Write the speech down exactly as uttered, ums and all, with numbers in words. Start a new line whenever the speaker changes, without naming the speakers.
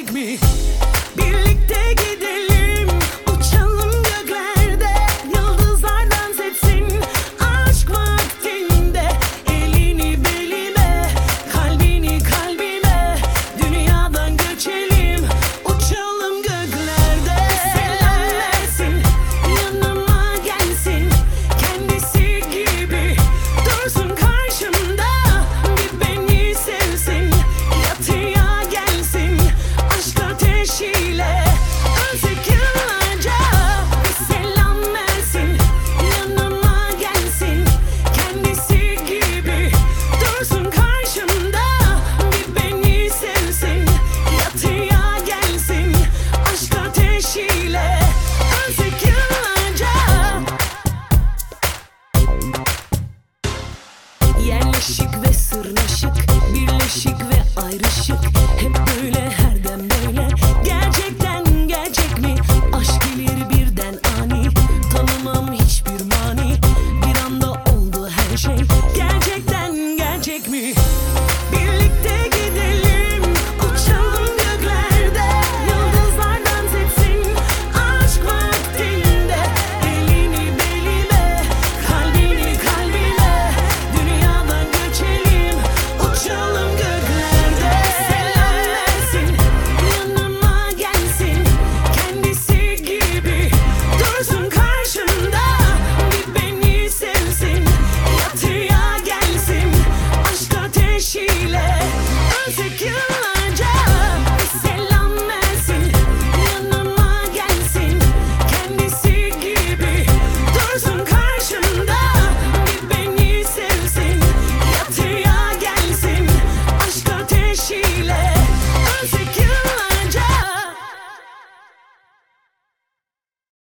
gelecek mi? Birlikte gidelim, uçalım göklerde, yıldızlar dans etsin aşk vaktinde. Elini belime, kalbini kalbime, dünyadan göçelim, uçalım göklerde. Selam versin, yanıma gelsin, kendisi gibi dursun karşımda, bir beni sevsin, yatıya gelsin aşk ateşiyle, ölsek yıllarca. Bir selam versin, yanıma gelsin, kendisi gibi dursun karşımda, bir beni sevsin, yatıya gelsin aşk ateşiyle, ölsek yıllarca. Yerleşik ve sırnaşık, birleşik ve ayrışık, hep